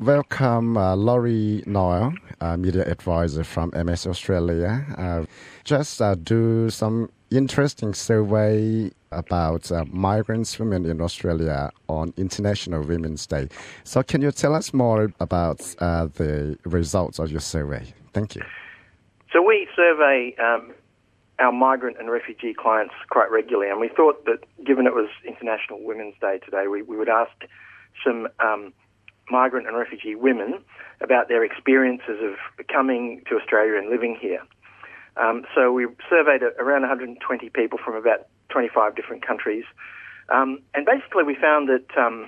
Welcome, Laurie Noel, media advisor from MS Australia. Just do some interesting survey about migrant women in Australia on International Women's Day. So can you tell us more about the results of your survey? Thank you. So we survey our migrant and refugee clients quite regularly, and we thought that given it was International Women's Day today, we would ask some migrant and refugee women about their experiences of coming to Australia and living here. So we surveyed around 120 people from about 25 different countries, and basically we found that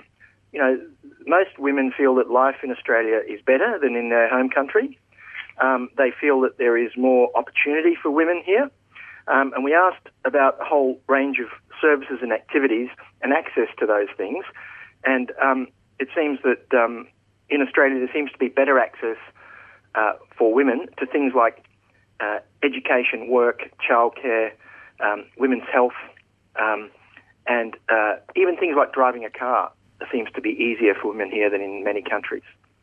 most women feel that life in Australia is better than in their home country. They feel that there is more opportunity for women here. And we asked about a whole range of services and activities and access to those things. And it seems that in Australia there seems to be better access for women to things like education, work, childcare, women's health, and even things like driving a car seems to be easier for women here than in many countries.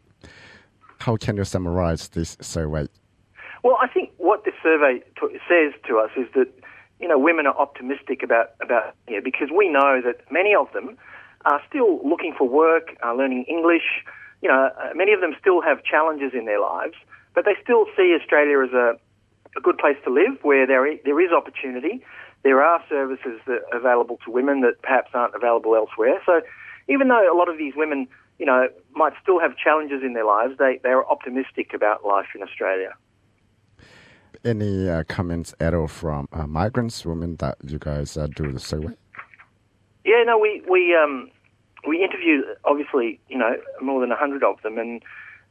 How can you summarize this survey? Well, I think what this survey says to us is that, women are optimistic about here because we know that many of them are still looking for work, are learning English. Many of them still have challenges in their lives, but they still see Australia as a good place to live where there is opportunity. There are services that are available to women that perhaps aren't available elsewhere. So even though a lot of these women, might still have challenges in their lives, they are optimistic about life in Australia. Any comments at all from migrants, women that you guys do the survey? Yeah, no, we interviewed obviously more than 100 of them, and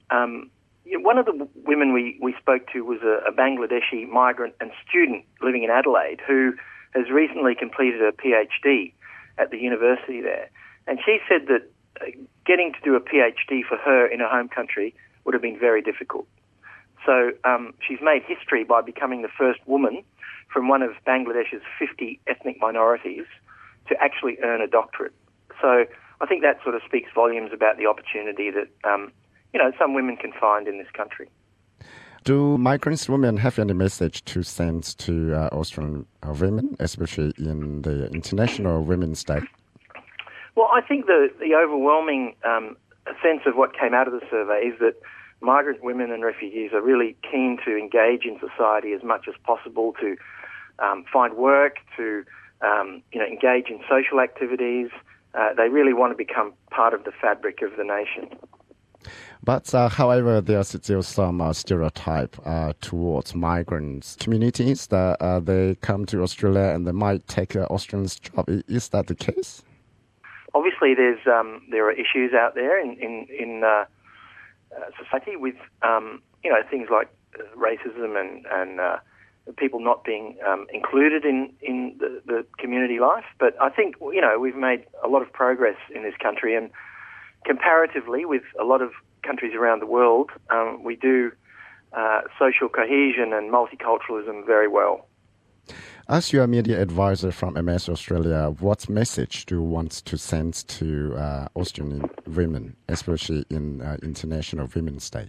one of the women we spoke to was a Bangladeshi migrant and student living in Adelaide who has recently completed a PhD at the university there, and she said that getting to do a PhD for her in her home country would have been very difficult. So she's made history by becoming the first woman from one of Bangladesh's 50 ethnic minorities to actually earn a doctorate. So I think that sort of speaks volumes about the opportunity that, some women can find in this country. Do migrant women have any message to send to Australian women, especially in the International Women's Day? Well, I think the overwhelming sense of what came out of the survey is that migrant women and refugees are really keen to engage in society as much as possible, to find work, to engage in social activities. They really want to become part of the fabric of the nation. But however, there's still some stereotype towards migrants communities that they come to Australia and they might take Australians' job. Is that the case? Obviously, there are issues out there in society with things like racism and people not being included in the community life. But I think we've made a lot of progress in this country, and comparatively with a lot of countries around the world, we do social cohesion and multiculturalism very well. As your media advisor from MS Australia, what message do you want to send to Australian women, especially in International Women's Day?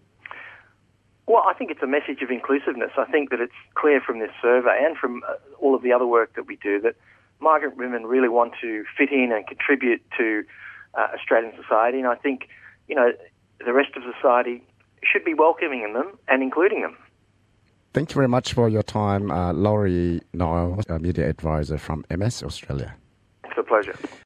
Well, I think it's a message of inclusiveness. I think that it's clear from this survey and from all of the other work that we do that migrant women really want to fit in and contribute to Australian society. And I think, the rest of society should be welcoming them and including them. Thank you very much for your time, Laurie Noel, media advisor from MS Australia. It's a pleasure.